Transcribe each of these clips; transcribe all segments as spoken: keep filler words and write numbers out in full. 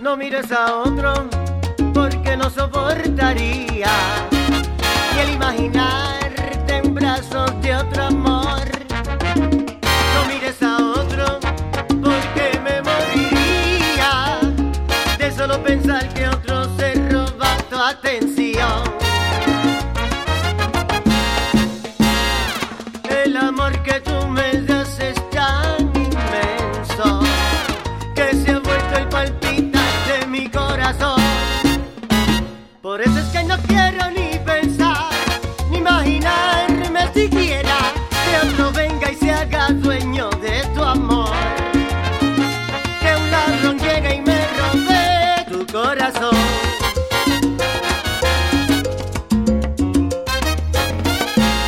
No mires a otro porque no soportaría ni el imaginarte en brazos de otro amor. No mires a otro porque me moriría de solo pensar que otro se roba tu atención. El amor que tú me das es tan inmenso que se ha vuelto el palpitar de mi corazón. Por eso es que no quiero ni pensar, ni imaginarme siquiera que otro venga y se haga dueño de tu amor. Que un ladrón llegue y me robe tu corazón.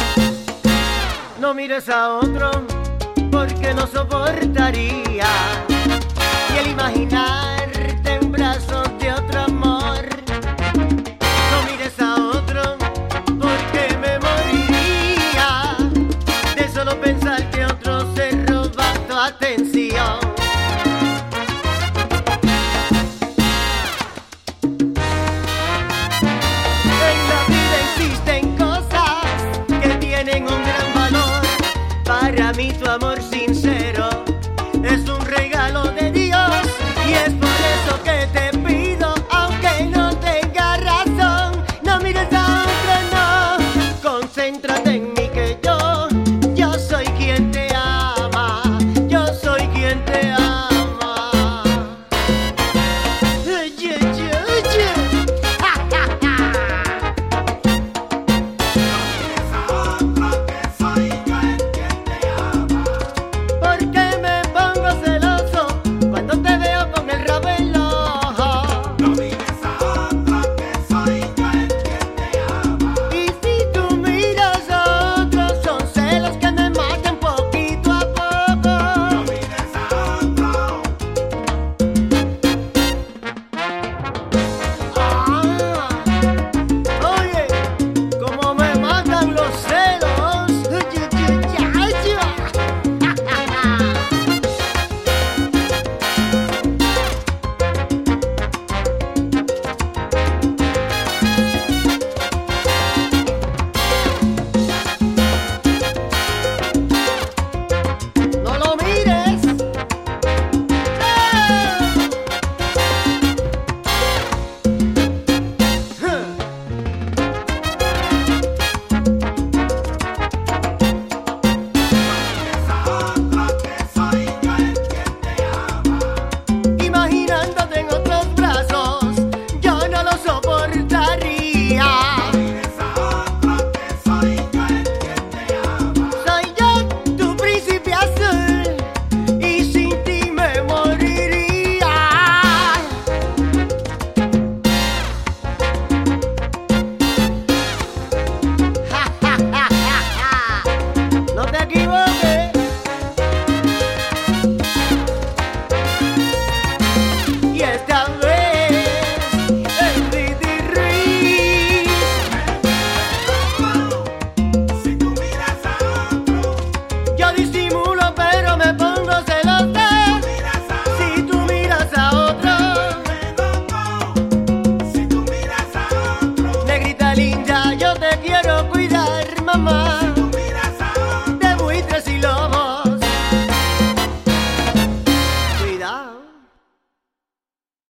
No mires a otro porque no soportaría